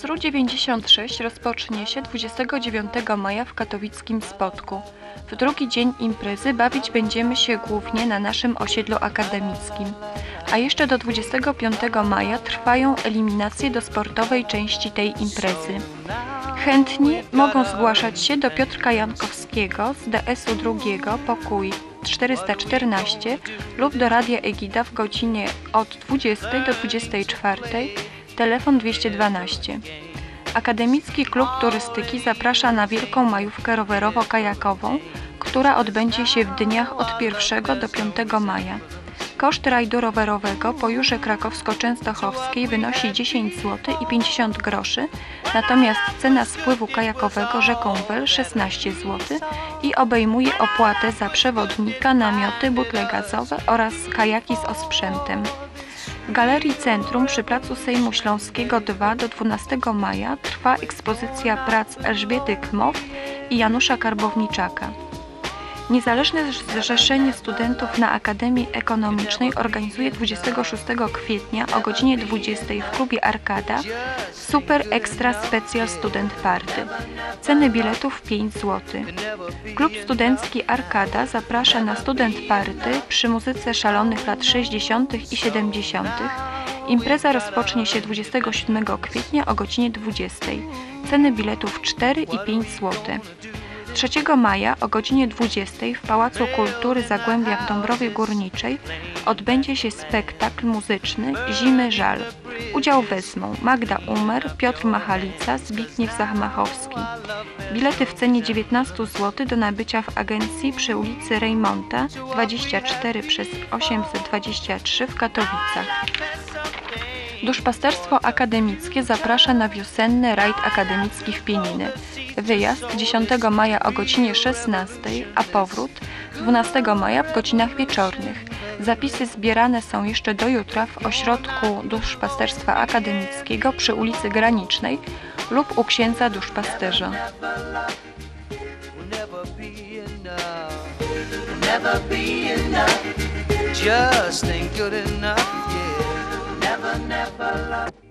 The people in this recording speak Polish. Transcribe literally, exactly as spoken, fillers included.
S R U dziewięćdziesiąt sześć rozpocznie się dwudziestego dziewiątego maja w katowickim Spodku. W drugi dzień imprezy bawić będziemy się głównie na naszym osiedlu akademickim. A jeszcze do dwudziestego piątego maja trwają eliminacje do sportowej części tej imprezy. Chętni mogą zgłaszać się do Piotrka Jankowskiego z D S u drugiego, pokój czterysta czternaście lub do Radia Egida w godzinie od dwudziestej do dwudziestej czwartej, telefon dwieście dwanaście. Akademicki Klub Turystyki zaprasza na wielką majówkę rowerowo-kajakową, która odbędzie się w dniach od pierwszego do piątego maja. Koszt rajdu rowerowego po Jurze Krakowsko-Częstochowskiej wynosi dziesięć złotych i pięćdziesiąt groszy, natomiast cena spływu kajakowego rzeką Wel szesnaście złotych i obejmuje opłatę za przewodnika, namioty, butle gazowe oraz kajaki z osprzętem. W Galerii Centrum przy placu Sejmu Śląskiego dwa do dwunastego maja trwa ekspozycja prac Elżbiety Kmow i Janusza Karbowniczaka. Niezależne Zrzeszenie Studentów na Akademii Ekonomicznej organizuje dwudziestego szóstego kwietnia o godzinie dwudziestej w klubie Arkada Super Extra Special Student Party. Ceny biletów pięć złotych. Klub Studencki Arkada zaprasza na Student Party przy muzyce szalonych lat sześćdziesiątych i siedemdziesiątych. Impreza rozpocznie się dwudziestego siódmego kwietnia o godzinie dwudziestej. Ceny biletów cztery i pięć złotych. trzeciego maja o godzinie dwudziestej w Pałacu Kultury Zagłębia w Dąbrowie Górniczej odbędzie się spektakl muzyczny Zimy Żal. Udział wezmą Magda Umer, Piotr Machalica, Zbigniew Zamachowski. Bilety w cenie dziewiętnaście złotych do nabycia w agencji przy ulicy Rejmonta dwadzieścia cztery przez osiemset dwadzieścia trzy w Katowicach. Duszpasterstwo Akademickie zaprasza na wiosenny rajd akademicki w Pieniny. Wyjazd dziesiątego maja o godzinie szesnastej, a powrót dwunastego maja w godzinach wieczornych. Zapisy zbierane są jeszcze do jutra w Ośrodku Duszpasterstwa Akademickiego przy ulicy Granicznej lub u księdza duszpasterza. Just ain't good enough, yeah. Never, never love.